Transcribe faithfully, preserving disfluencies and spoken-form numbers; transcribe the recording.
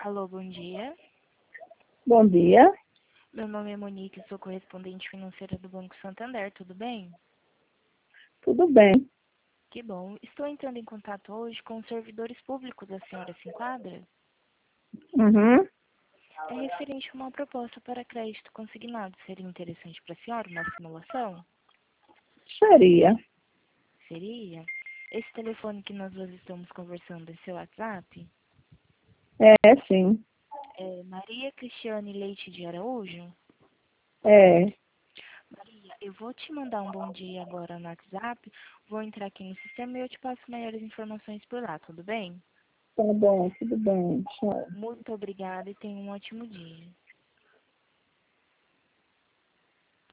Alô, bom dia. Bom dia, Meu nome é Monique, sou correspondente financeira do Banco Santander, tudo bem? tudo bem? Que bom. Estou entrando em contato hoje com os servidores públicos. A senhora se enquadra? Uhum. É referente a uma proposta para crédito consignado. Seria interessante para a senhora uma simulação? Seria. Seria? Esse telefone que nós dois estamos conversando é seu WhatsApp? É, sim. É Maria Cristiane Leite de Araújo? É. Maria, eu vou te mandar um bom dia agora no WhatsApp. Vou entrar aqui no sistema e eu te passo maiores informações por lá, tudo bem? Tá bom, tudo bem. Tchau. Muito obrigada e tenha um ótimo dia.